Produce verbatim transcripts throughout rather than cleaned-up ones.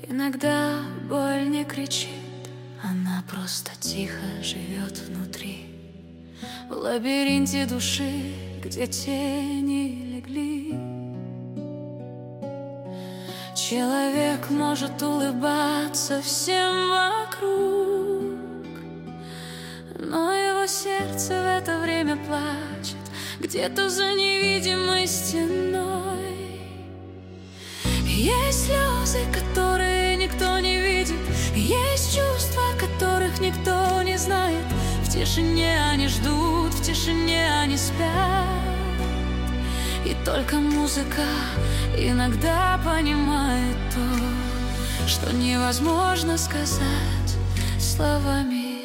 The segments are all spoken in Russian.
Иногда боль не кричит, она просто тихо живет внутри, в лабиринте души, где тени легли. Человек может улыбаться всем вокруг, но его сердце в это время плачет где-то за невидимой стеной. Есть слезы, которые никто не видит, есть чувства, которых никто не знает. В тишине они ждут, в тишине они спят, и только музыка иногда понимает то, что невозможно сказать словами.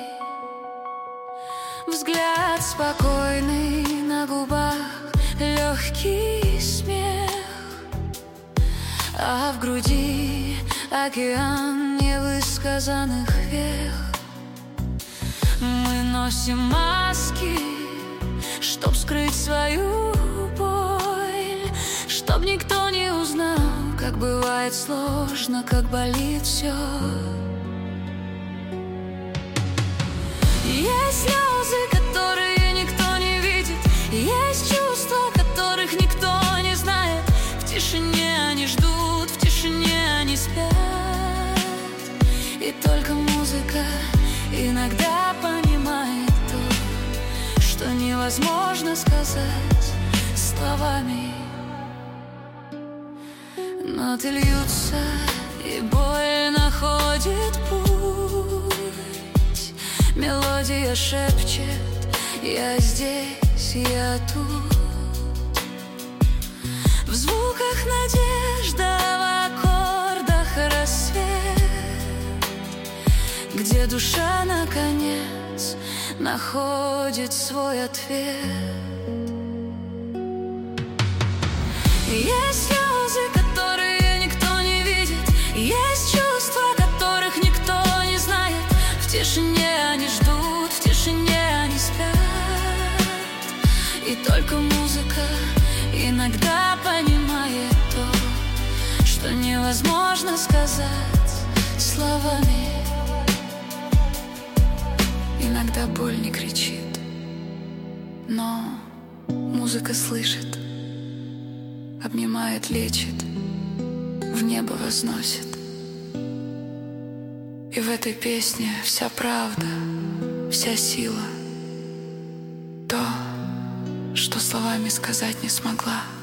Взгляд спокойный на губах, легкий смех, а в груди океан невысказанных вех. Мы носим маски, чтоб скрыть свою боль, чтоб никто не узнал, как бывает сложно, как болит все. Есть слезы, которые никто не видит, есть чувства, которых никто не знает. В тишине они ждут, в тишине они спят, и только музыка иногда понимает то, что невозможно сказать словами. Ноты льются, и боль находит путь. Мелодия шепчет: я здесь, я тут. В звуках надежда, в аккордах рассвет, где душа наконец находит свой ответ. Есть слезы, которые никто не видит, есть чувства, которых никто не знает. В тишине они ждут, в тишине они спят, и только музыка иногда понимает то, что невозможно сказать словами. Иногда боль не кричит, но музыка слышит, обнимает, лечит, в небо возносит. И в этой песне вся правда, вся сила, то, что словами сказать не смогла.